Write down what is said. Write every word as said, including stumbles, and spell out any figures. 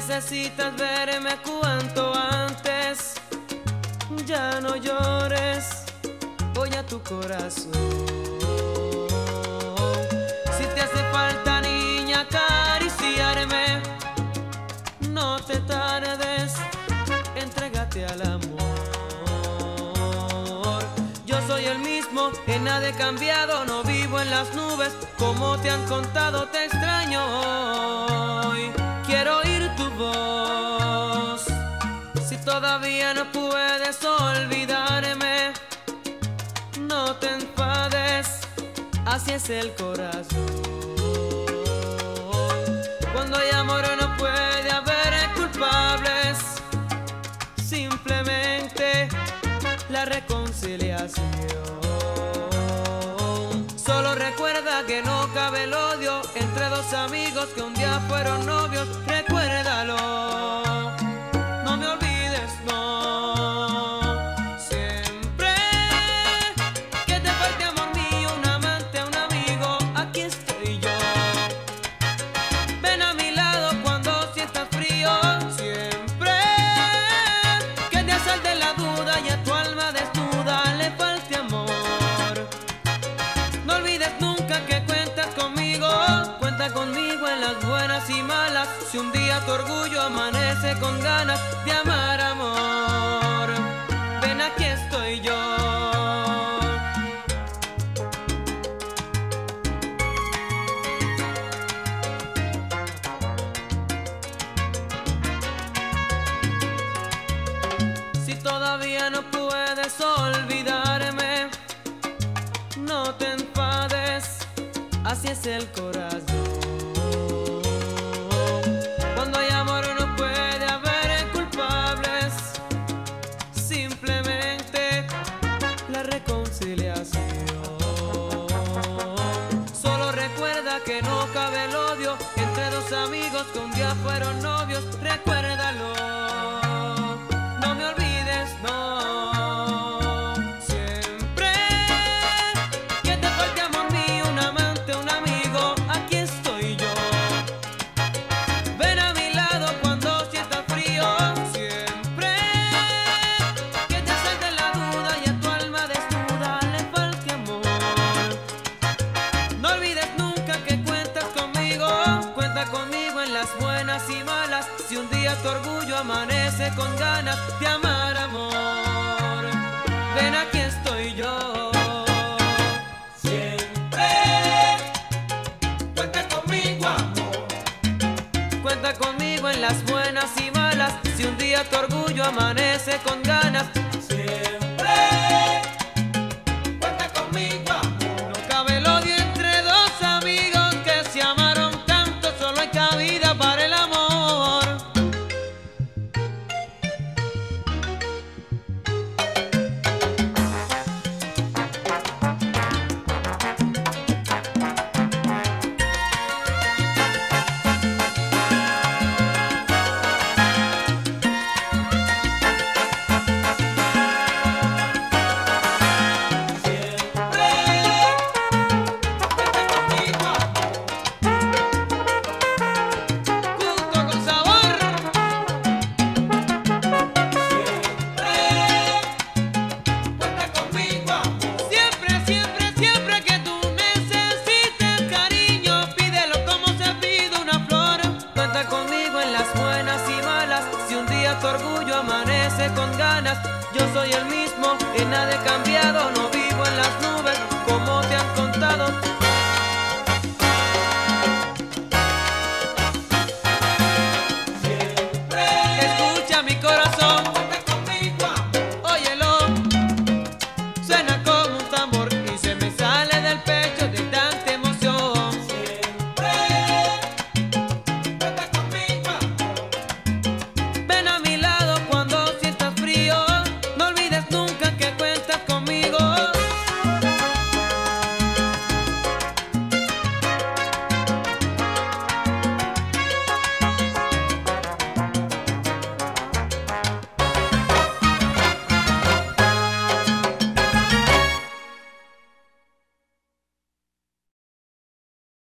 necesitas verme cuanto antes. Ya no llores, voy a tu corazón. Si te hace falta, niña, acariciarme, no te tardes, entrégate al amor. Yo soy el mismo, en nada he cambiado, no vivo en las nubes. Como te han contado, te extraño hoy. Quiero oír tu voz. Si todavía no puedes olvidarme, no te enfades, así es el corazón. Cuando hay amor no puede haber culpables, simplemente la reconciliación. Solo recuerda que no cabe el odio entre dos amigos que un día fueron novios. Recuérdalo, no me olvides, no. Siempre que te falte amor mío, un amante, un amigo, aquí estoy yo. Ven a mi lado cuando sientas frío. Siempre que te asalte la duda y a tu alma desnuda le falte amor, no olvides nunca que cuentas conmigo. Cuenta conmigo en las buenas y malas. Si un día tu orgullo amanece con ganas de amar, amor, ven, aquí estoy yo. Si todavía no puedes olvidarme, no te enfades, así es el corazón. Cuando hay amor no puede haber culpables, simplemente la reconciliación. Solo recuerda que no cabe el odio entre dos amigos que un día fueron novios. Recuérdalo, no me olvides, no. Siempre que te falte amor mío, un amante, un amigo, aquí estoy yo. Ven a mi lado cuando sientas frío. Siempre que te asalte la duda y a tu alma desnuda le falte amor, no olvides nunca que cuentas conmigo. Cuenta conmigo en las buenas y malas. Si un día tu orgullo amanece con ganas de amar, amor, ven, aquí estoy yo. Siempre cuenta conmigo, amor. Cuenta conmigo en las buenas y malas. Si un día tu orgullo amanece con ganas, Siempre cuenta conmigo, amor. no cabe el odio entre dos amigos que se amaron tanto. Solo hay cabida para el amor. Tu orgullo amanece con ganas. Yo soy el mismo, en nada he cambiado, no vivo en las nubes como te han contado.